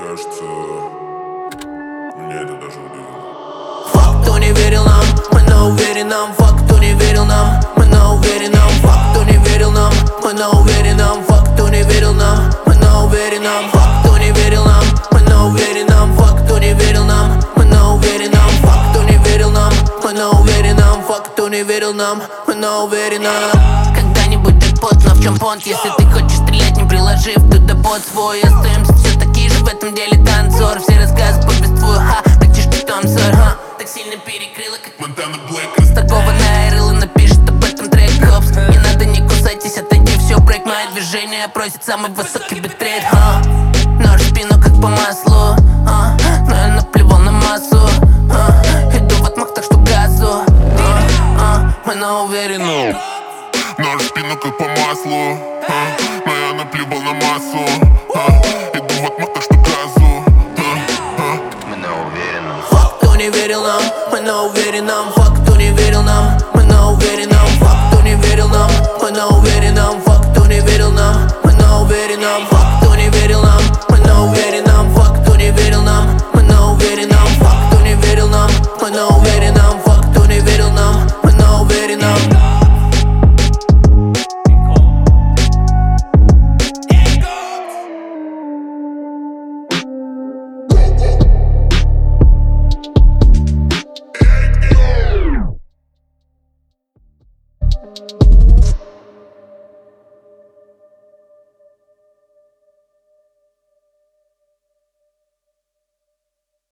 кажется, меня это даже удивило. Факт, кто не верил нам, мы на уверенном. Факт, кто не верил нам, мы на уверенном. Факт, кто не верил нам, мы на уверенном. Факт, кто не верил нам, мы на уверенном. Факт, кто не верил нам, мы на уверенном. Факт, кто не верил нам, мы на уверенном. Факт, кто не верил нам, мы на уверенном. Факт, кто не верил нам, мы на уверенном. Когда-нибудь так поздно, в чем понт? Если ты хочешь стрелять, не приложив туда под свой. Остаемся все такие же в этом деле танцор. Все рассказы повествую, практически Том Сойер, так сильно перекрыла, как Монтана Блэк. Стакованная рыла напишет об этом трек Хопс. Не надо, не кусайтесь, отойди, все, брейк. Мое движение просит самый высокий битрейт. Нож в спину, как по маслу, но я наплевал на массу. Иду в отмах, так что газу. Мы на уверенном. Нож в спину, как по маслу, но я наплевал на массу. Иду в отмах, так что газу. Мы на уверенном. Факт, кто не верил нам, мы на уверенном. Факт, кто не верил нам,